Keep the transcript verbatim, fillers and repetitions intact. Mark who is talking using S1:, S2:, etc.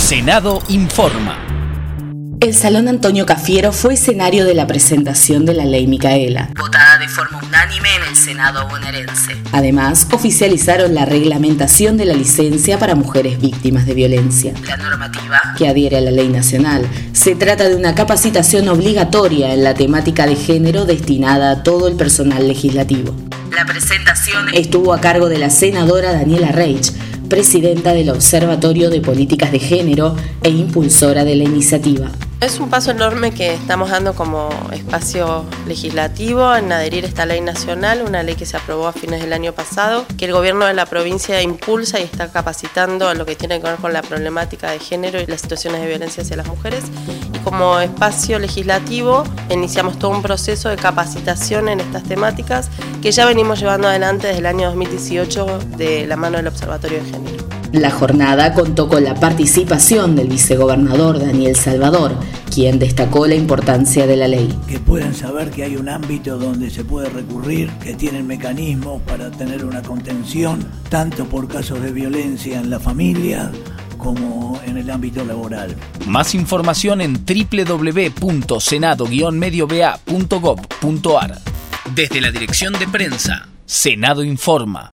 S1: Senado informa.
S2: El Salón Antonio Cafiero fue escenario de la presentación de la Ley Micaela, votada de forma unánime en el Senado bonaerense. Además, oficializaron la reglamentación de la licencia para mujeres víctimas de violencia. La normativa, que adhiere a la ley nacional, se trata de una capacitación obligatoria en la temática de género destinada a todo el personal legislativo. La presentación estuvo a cargo de la senadora Daniela Reich, presidenta del Observatorio de Políticas de Género e impulsora de la iniciativa.
S3: Es un paso enorme que estamos dando como espacio legislativo en adherir a esta ley nacional, una ley que se aprobó a fines del año pasado, que el gobierno de la provincia impulsa y está capacitando a lo que tiene que ver con la problemática de género y las situaciones de violencia hacia las mujeres. Y como espacio legislativo iniciamos todo un proceso de capacitación en estas temáticas que ya venimos llevando adelante desde el año dos mil dieciocho de la mano del Observatorio de Género.
S2: La jornada contó con la participación del vicegobernador Daniel Salvador, quien destacó la importancia de la ley.
S4: Que puedan saber que hay un ámbito donde se puede recurrir, que tienen mecanismos para tener una contención, tanto por casos de violencia en la familia como en el ámbito laboral.
S1: Más información en doble u doble u doble u punto senado guion medio b a punto gob punto a r. Desde la Dirección de Prensa, Senado informa.